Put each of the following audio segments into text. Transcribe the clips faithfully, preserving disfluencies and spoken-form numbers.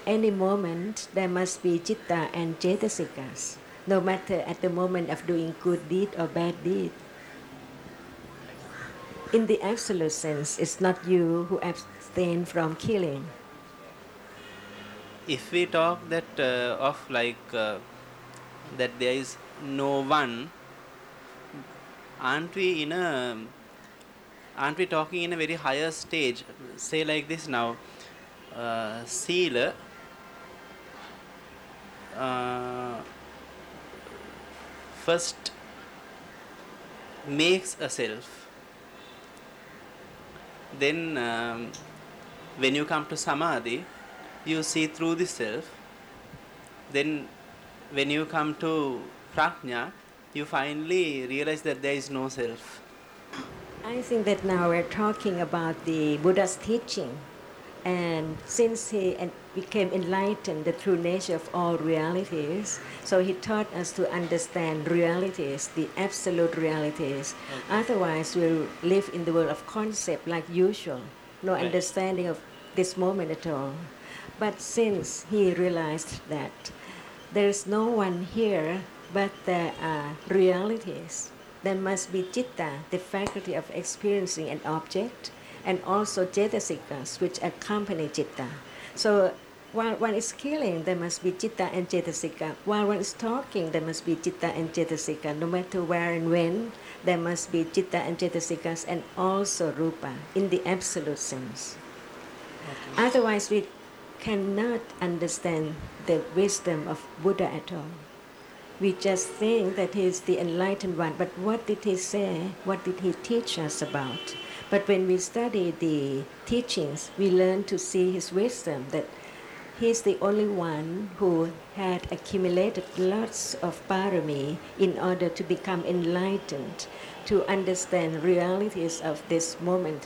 any moment there must be citta and cetasikas, no matter at the moment of doing good deed or bad deed. In the absolute sense, it's not you who abstain from killing. If we talk that uh, of like uh, that there is no one, aren't we in a aren't we talking in a very higher stage? Say like this now, uh, Sila uh, first makes a self, then um, when you come to Samadhi, you see through the self, then when you come to Prajna, you finally realize that there is no self. I think that now we're talking about the Buddha's teaching, and since he became enlightened the true nature of all realities, so he taught us to understand realities, the absolute realities. Okay. Otherwise we'll live in the world of concept like usual, no right. understanding of this moment at all. But since he realized that there is no one here, but there are realities, there must be citta, the faculty of experiencing an object, and also cetasikas, which accompany citta. So while one is killing, there must be citta and cetasika. While one is talking, there must be citta and cetasika. No matter where and when, there must be citta and cetasikas, and also rupa, in the absolute sense. Okay. Otherwise, we cannot understand the wisdom of Buddha at all. We just think that he is the enlightened one, but what did he say? What did he teach us about? But when we study the teachings, we learn to see his wisdom, that he is the only one who had accumulated lots of parami in order to become enlightened, to understand realities of this moment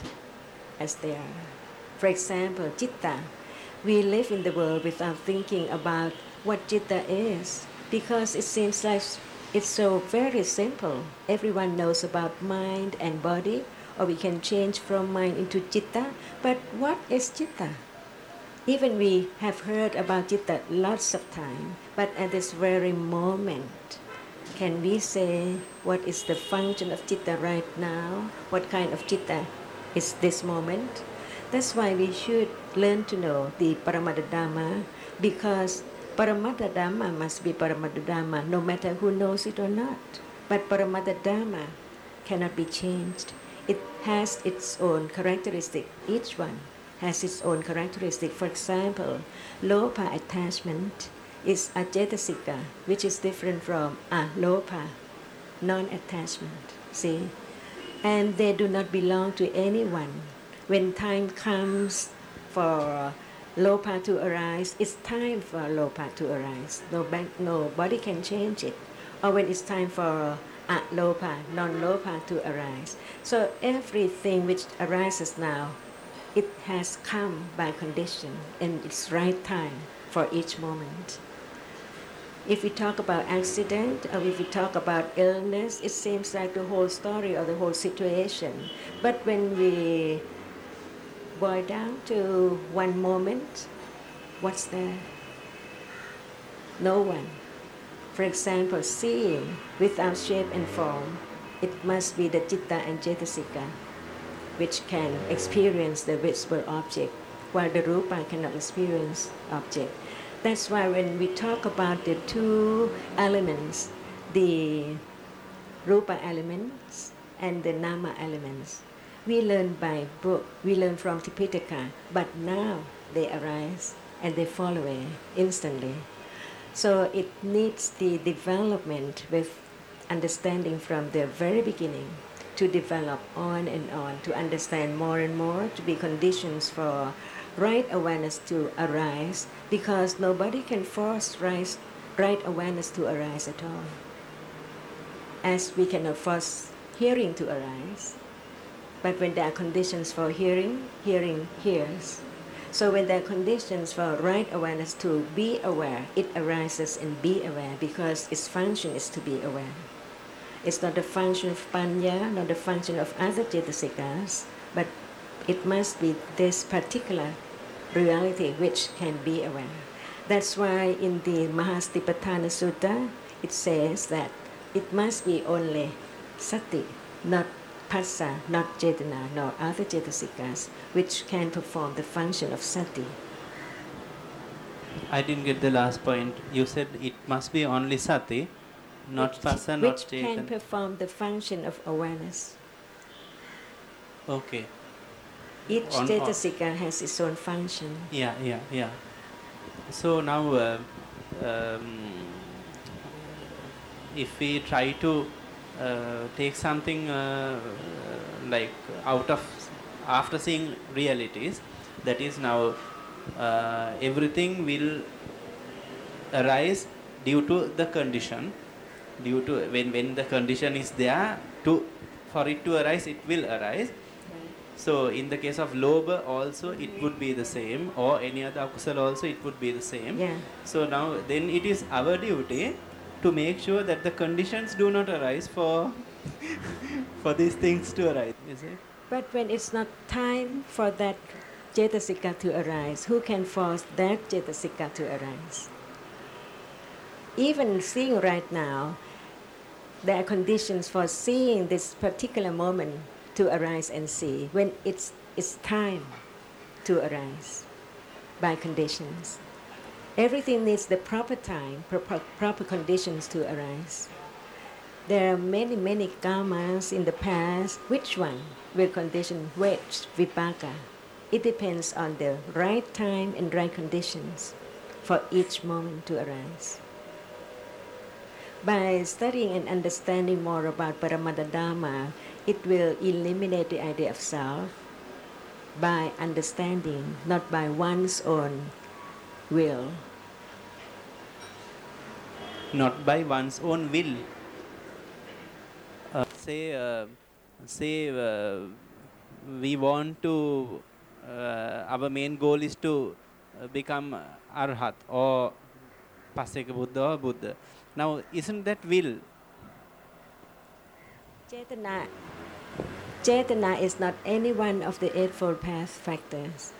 as they are. For example, citta. We live in the world without thinking about what citta is, because it seems like it's so very simple. Everyone knows about mind and body, or we can change from mind into citta. But what is citta? Even we have heard about citta lots of time, but at this very moment, can we say what is the function of citta right now? What kind of citta is this moment? That's why we should learn to know the Paramattha Dhamma, because Paramattha Dhamma must be Paramattha Dhamma no matter who knows it or not. But Paramattha Dhamma cannot be changed. It has its own characteristic. Each one has its own characteristic. For example, lopa attachment is a cetasika, which is different from alopa, non-attachment. See? And they do not belong to anyone. When time comes for lopa to arise, it's time for lopa to arise. No bank, nobody can change it. Or when it's time for alopa, non-lopa to arise. So everything which arises now, it has come by condition, and it's right time for each moment. If we talk about accident, or if we talk about illness, it seems like the whole story or the whole situation. But when we boil down to one moment, what's there? No one. For example, seeing without shape and form, it must be the citta and cetasika, which can experience the visible object, while the rupa cannot experience object. That's why when we talk about the two elements, the rupa elements and the nama elements, we learn by book, we learn from Tipitaka, but now they arise and they fall away instantly. So it needs the development with understanding from the very beginning to develop on and on, to understand more and more, to be conditions for right awareness to arise, because nobody can force right, right awareness to arise at all. As we cannot force hearing to arise, but when there are conditions for hearing, hearing hears. So when there are conditions for right awareness to be aware, it arises in be aware, because its function is to be aware. It's not the function of panya, not the function of other cetasikas, but it must be this particular reality which can be aware. That's why in the Mahastipatthana Sutta, it says that it must be only sati, not phassa, not cetana, nor other cetasikas, which can perform the function of sati. I didn't get the last point. You said it must be only sati, not which, phassa, which not can cetana. perform the function of awareness. Okay. Each On- cetasika has its own function. Yeah, yeah, yeah. So now, uh, um, if we try to uh, take something uh, like out of after seeing realities, that is now uh, everything will arise due to the condition, due to when when the condition is there to for it to arise, it will arise. So in the case of lobha also it would be the same, or any other akusala also it would be the same. Yeah. So now then it is our duty to make sure that the conditions do not arise for for these things to arise. Is it? But when it's not time for that cetasika to arise, who can force that cetasika to arise? Even seeing right now, there are conditions for seeing this particular moment to arise and see when it's, it's time to arise by conditions. Everything needs the proper time, proper, proper conditions to arise. There are many, many karmas in the past. Which one will condition which vipaka? It depends on the right time and right conditions for each moment to arise. By studying and understanding more about Paramada Dhamma, it will eliminate the idea of self by understanding, not by one's own will. Not by one's own will. Uh, say, uh, say uh, we want to, uh, our main goal is to uh, become Arhat or Paseka Buddha or Buddha. Now, isn't that will? Cetana, Cetana is not any one of the Eightfold Path factors.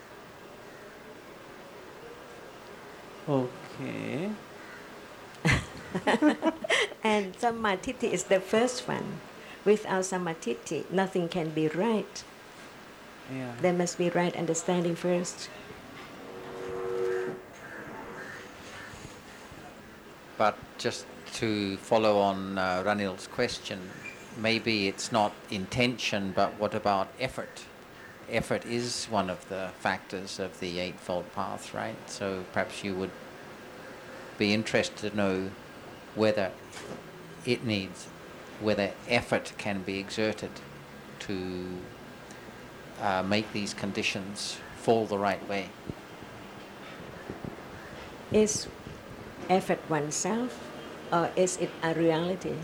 Okay. And Sammatiti is the first one. Without Sammatiti, nothing can be right. Yeah. There must be right understanding first. But just to follow on uh, Ranil's question, maybe it's not intention, but what about effort? Effort is one of the factors of the Eightfold Path, right? So perhaps you would be interested to know whether it needs, whether effort can be exerted to uh, make these conditions fall the right way. Is effort oneself, or is it a reality?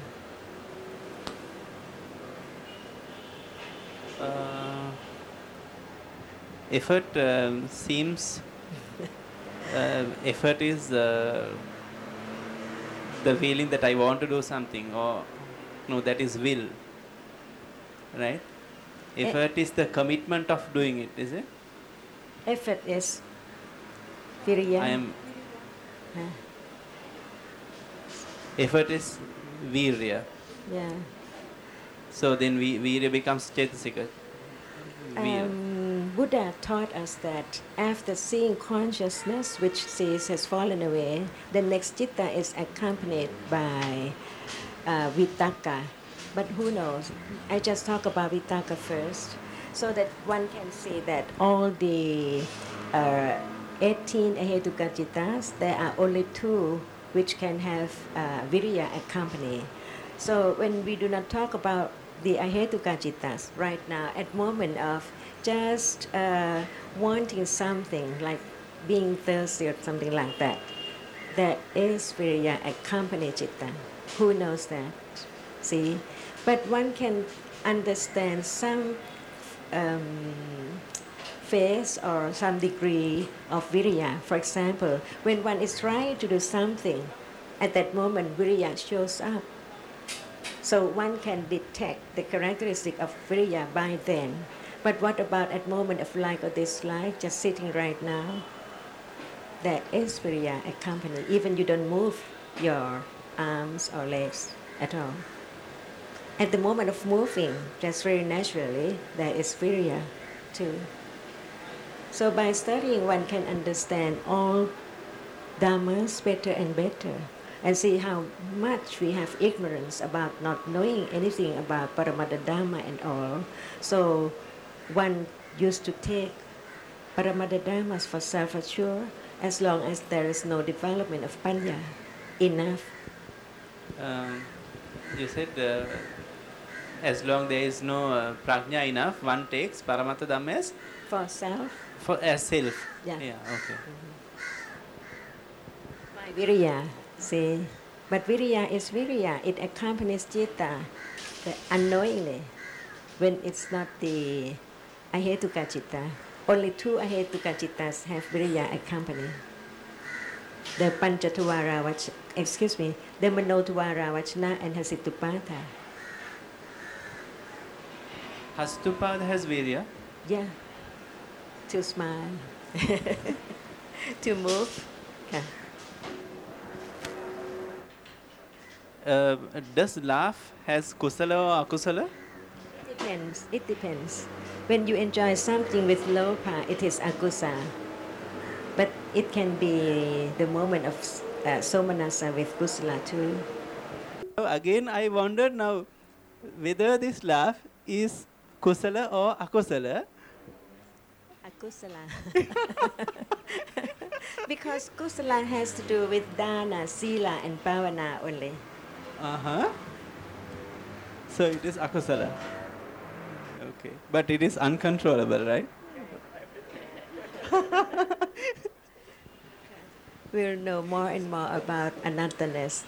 Uh, effort um, seems, uh, effort is uh, the feeling that I want to do something, or no, that is will, right? Effort is the commitment of doing it, is it? Effort is virya. I am. Huh? Effort is virya. Yeah. So then we virya becomes cetasika. Vir. Um, Buddha taught us that after seeing consciousness, which says has fallen away, the next citta is accompanied by uh, vitaka. But who knows? I just talk about vitaka first, so that one can see that all the uh, eighteen ahetuka cittas, there are only two which can have uh, virya accompany. So when we do not talk about the ahetuka cittas right now, at moment of just uh, wanting something, like being thirsty or something like that, there is virya accompany citta. Who knows that? See? But one can understand some um, phase or some degree of virya. For example, when one is trying to do something, at that moment virya shows up. So one can detect the characteristic of virya by then. But what about at moment of like or dislike, just sitting right now? there is viriya accompany, even you don't move your arms or legs at all. At the moment of moving, just very naturally, there is viriya too. So by studying, one can understand all dhammas better and better, and see how much we have ignorance about not knowing anything about Paramattha Dhamma and all. So one used to take Paramattha Dhammas for self-assured as long as there is no development of panya enough. Um, you said uh, as long there is no uh, prajna enough, one takes Paramattha Dhamma as For self? for as self. Yeah. Yeah. Okay. By viriya, see. But viriya is viriya. It accompanies citta the unknowingly when it's not the ahetuka citta. Only two ahetuka cittas have viriya accompany. The panchatuvara vach, excuse me, the manotuvara vachana and hasitupata. Hastupada has virya. Yeah. To smile. To move. Yeah. Uh, does laugh has kusala or akusala? Depends. It depends. When you enjoy something with lopa, it is akusa. But it can be the moment of uh, somanasa with kusala too. So again, I wondered now whether this laugh is kusala or akusala. Akusala. Because kusala has to do with dana, sila, and bhavana only. Uh huh. So it is akusala. Okay, but it is uncontrollable, right? We'll know more and more about anatthaness.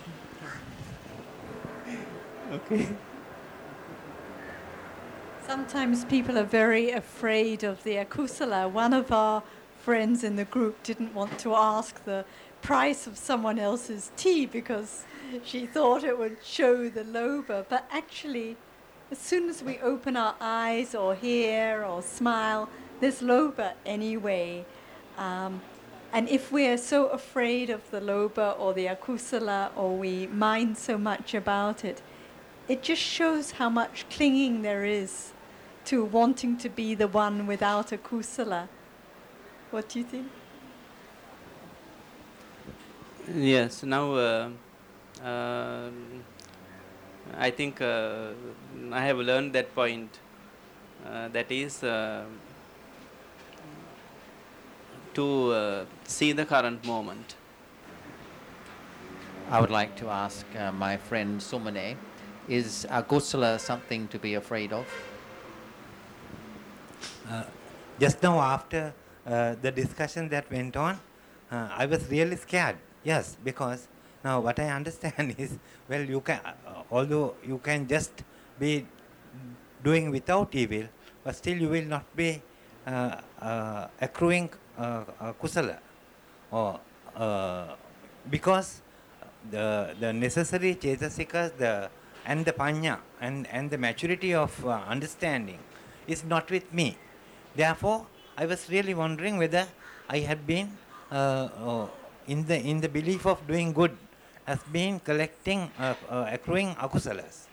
Okay. Sometimes people are very afraid of the akusala. One of our friends in the group didn't want to ask the price of someone else's tea because she thought it would show the lobha. But actually, as soon as we open our eyes or hear or smile, there's lobha anyway. Um, and if we're so afraid of the lobha or the akusala, or we mind so much about it, it just shows how much clinging there is to wanting to be the one without a kusala. What do you think? Yes. Now, uh, uh, I think uh, I have learned that point. Uh, that is uh, to uh, see the current moment. I would like to ask uh, my friend Sumane, is akusala something to be afraid of? Uh, just now after uh, the discussion that went on, uh, I was really scared. Yes, because now what I understand is, well, you can, uh, although you can just be doing without evil, but still you will not be uh, uh, accruing uh, uh, kusala, or uh, because the the necessary cetasikas, the and the panya and and the maturity of uh, understanding is not with me. Therefore, I was really wondering whether I had been uh, uh, in the in the belief of doing good, as being collecting, uh, uh, accruing akusalas.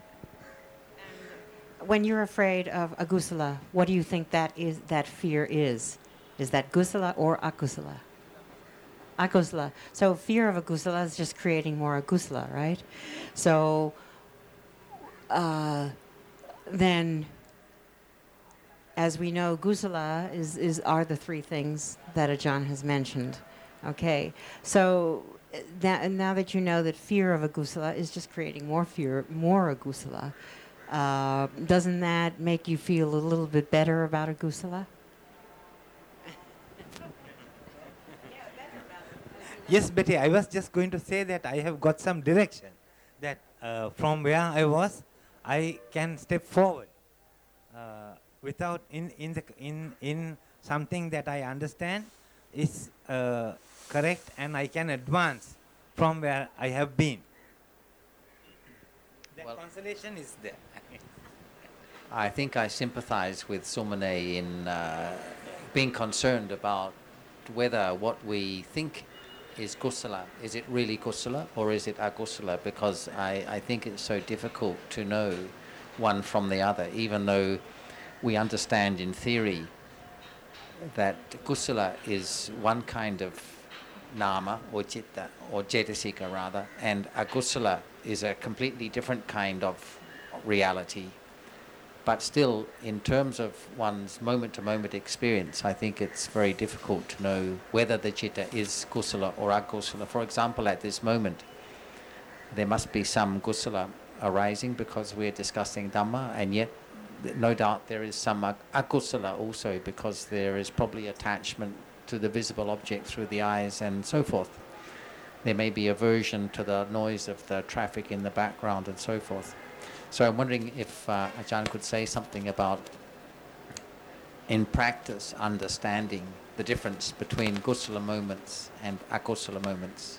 When you're afraid of agusala, what do you think that is? That fear is? Is that gusala or akusala? Akusala. So fear of agusala is just creating more agusala, right? So uh, then, as we know, gusala is, is are the three things that Ajahn has mentioned. Okay, so that, now that you know that fear of agusala is just creating more fear, more agusala, uh, doesn't that make you feel a little bit better about agusala? Yes, Betty, I was just going to say that I have got some direction, that uh, from where I was, I can step forward uh, without in in the in in something that I understand is uh, correct, and I can advance from where I have been. That Well, consolation is there. I think I sympathize with Sumane in uh, being concerned about whether what we think is kusala, is it really kusala or is it akusala? Because I, I think it's so difficult to know one from the other, even though we understand in theory that kusala is one kind of nama or citta, or cetasika rather, and akusala is a completely different kind of reality. But still, in terms of one's moment-to-moment experience, I think it's very difficult to know whether the citta is kusala or akusala. For example, at this moment, there must be some kusala arising because we're discussing Dhamma, and yet no doubt there is some akusala also because there is probably attachment to the visible object through the eyes and so forth. There may be aversion to the noise of the traffic in the background and so forth. So I'm wondering if uh, Ajahn could say something about, in practice, understanding the difference between kusala moments and akusala moments.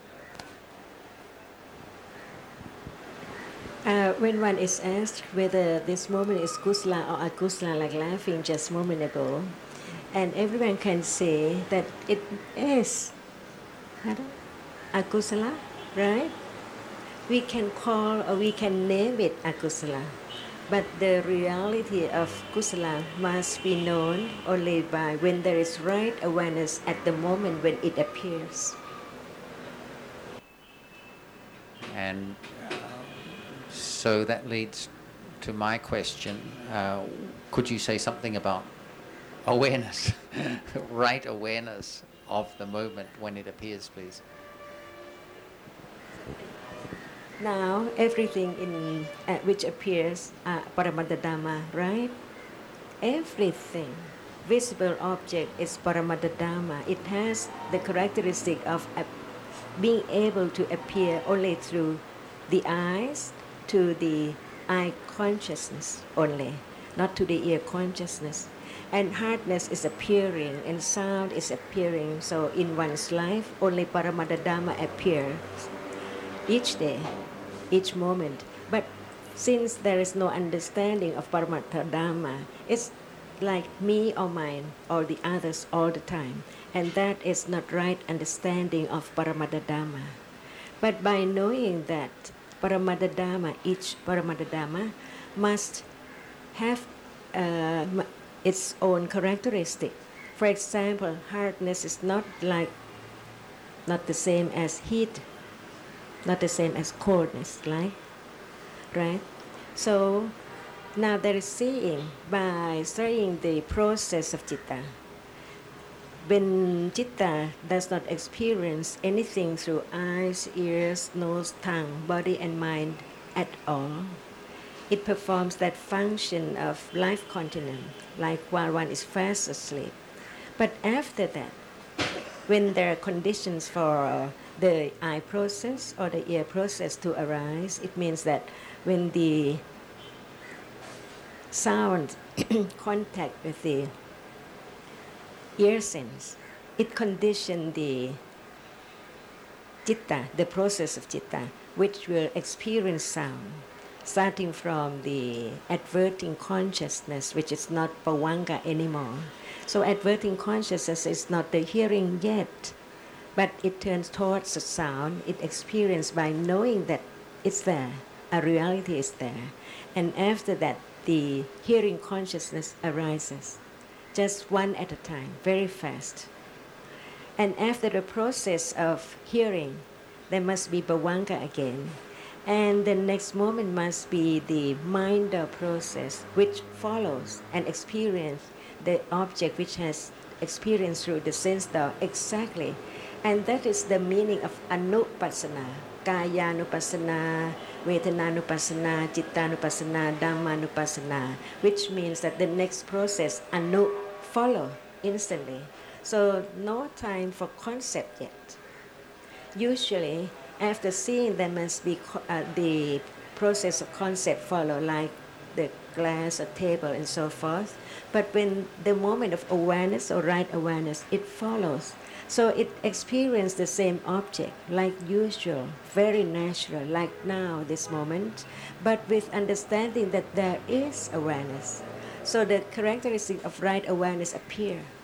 Uh, when one is asked whether this moment is kusala or akusala, like laughing just a moment ago, and everyone can say that it is akusala, right? We can call or we can name it akusala, but the reality of kusala must be known only by when there is right awareness at the moment when it appears. And uh, so that leads to my question. Uh, could you say something about awareness, right awareness of the moment when it appears, please? Now, everything in uh, which appears uh, Paramattha Dhamma, right? Everything, visible object is Paramattha Dhamma. It has the characteristic of uh, being able to appear only through the eyes, to the eye consciousness only, not to the ear consciousness. And hardness is appearing, and sound is appearing. So in one's life, only Paramattha Dhamma appears each day, each moment. But since there is no understanding of Paramattha Dhamma, it's like me or mine or the others all the time. And that is not right understanding of Paramattha Dhamma. But by knowing that Paramattha Dhamma, each Paramattha Dhamma must have uh, its own characteristic. For example, hardness is not like, not the same as heat, not the same as coldness, like, right? So now there is seeing by studying the process of citta. When citta does not experience anything through eyes, ears, nose, tongue, body and mind at all, it performs that function of life continuum, like while one is fast asleep. But after that, when there are conditions for uh, the eye process or the ear process to arise, it means that when the sound contact with the ear sense, it conditions the citta, the process of citta, which will experience sound, starting from the adverting consciousness, which is not bhavanga anymore. So adverting consciousness is not the hearing yet, but it turns towards the sound. It experiences by knowing that it's there, a reality is there. And after that, the hearing consciousness arises, just one at a time, very fast. And after the process of hearing, there must be bhavanga again. And the next moment must be the mind process, which follows and experience the object which has experienced through the sense door exactly. And that is the meaning of anupassana, kayanupassana, vedananupassana, cittanupassana, dhammanupassana, which means that the next process, anu, follow instantly. So no time for concept yet. Usually, after seeing, there must be uh, the process of concept follow, like the glass or table and so forth. But when the moment of awareness or right awareness, it follows. So it experiences the same object like usual, very natural, like now, this moment, but with understanding that there is awareness. So the characteristic of right awareness appear.